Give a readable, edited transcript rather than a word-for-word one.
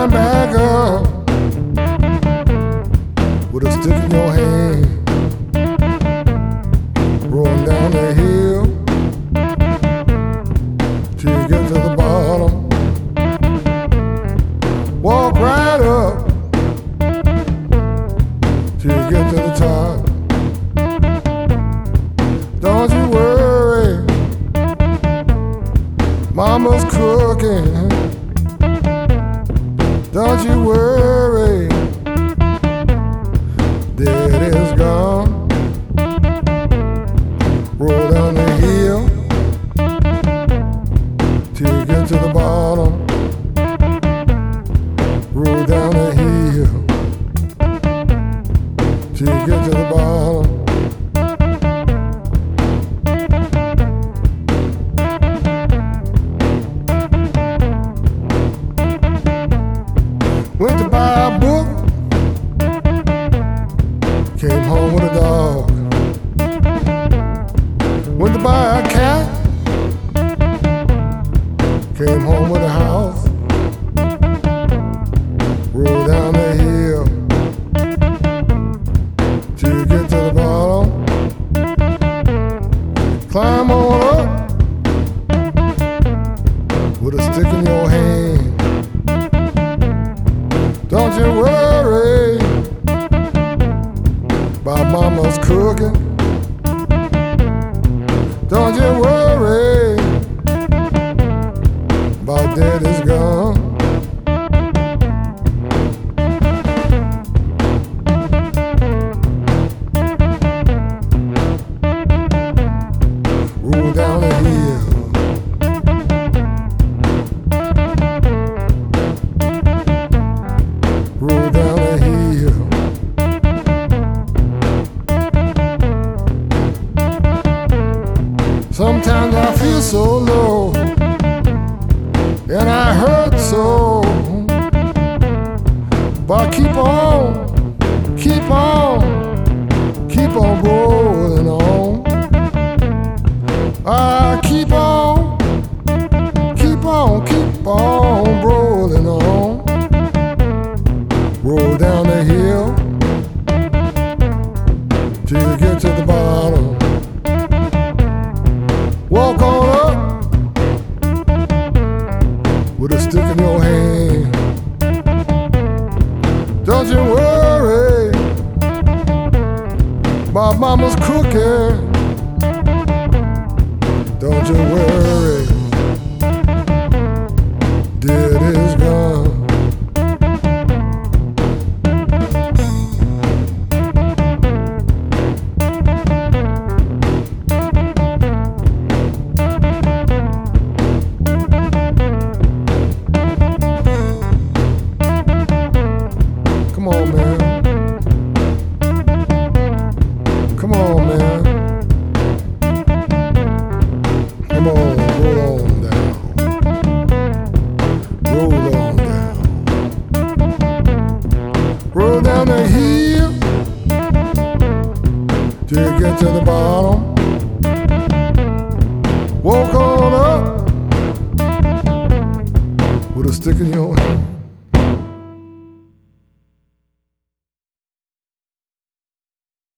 climb back up with a stick in your hand, rolling down the hill till you get to the bottom. Walk right up till you get to the top. Don't you worry, Mama's cooking. Don't you worry, Daddy's gone. Roll down the hill till you get to the bottom. Roll down the hill till you get to the bottom. Went to buy a book, came home with a dog. Went to buy a cat, came home with a house. Roll down the hill till you get to the bottom. Climb on up with a stick in your hand. Don't you worry about Mama's cooking. Don't you worry about Daddy's gone. Roll down the hill. Roll down the hill. Sometimes I feel so low and I hurt so, but keep on, keep on, keep on rolling on. I keep on, keep on, keep on rolling on. Roll down the hill till you get to the bottom. Walk on up with a stick in your hand. Don't you worry about Mama's cooking. Don't you worry, Daddy's gone. Come on, man. Come on, man. Come on, roll on down. Roll on down. Roll down the hill till you get to the bottom.